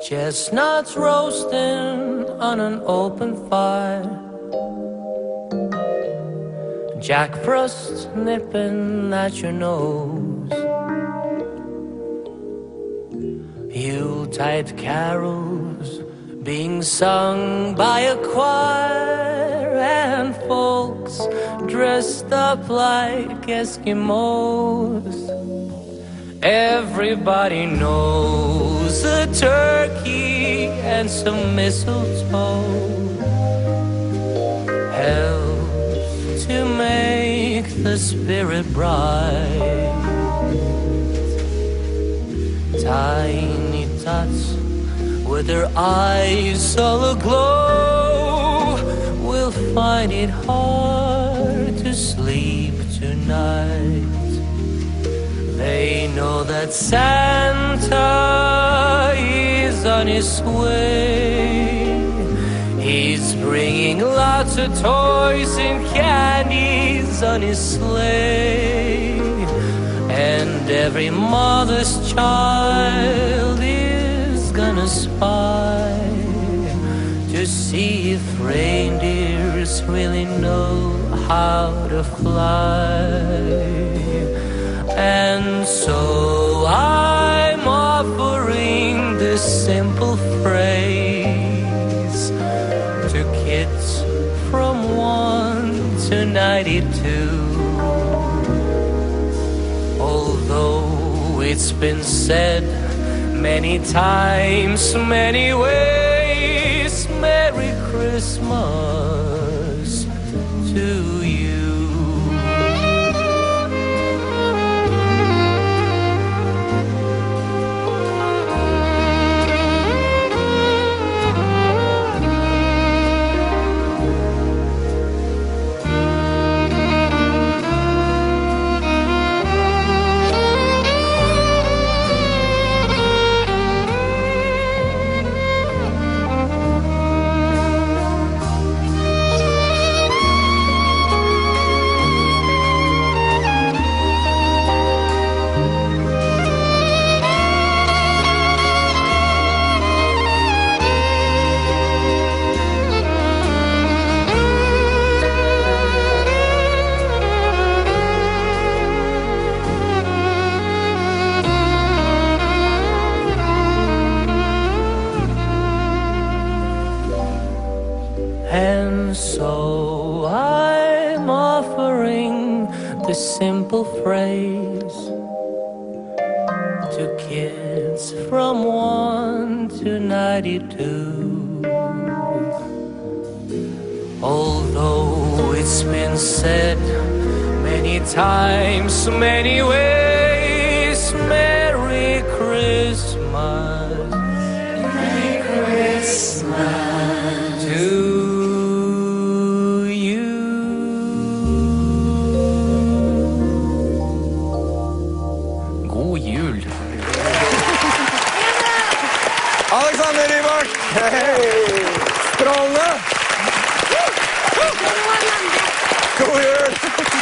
Chestnuts roasting on an open fire, Jack Frost nipping at your nose, Yuletide carols being sung by a choir, and folks dressed up like Eskimos. Everybody knows a turkey and some mistletoe help to make the spirit bright. Tiny tots with their eyes all aglow will find it hard to sleep tonight. They know that Santa is on his way. He's bringing lots of toys and candies on his sleigh. And every mother's child is gonna spy to see if reindeers really know how to fly. And so I'm offering this simple phrase to kids from 1 to 92. Although it's been said many times, many ways, Merry Christmas to you. And so I'm offering this simple phrase to kids from 1 to 92. Although it's been said many times, many ways, Merry Christmas, Merry Christmas to Alexander Rybak! Hei! Strålende! God jul!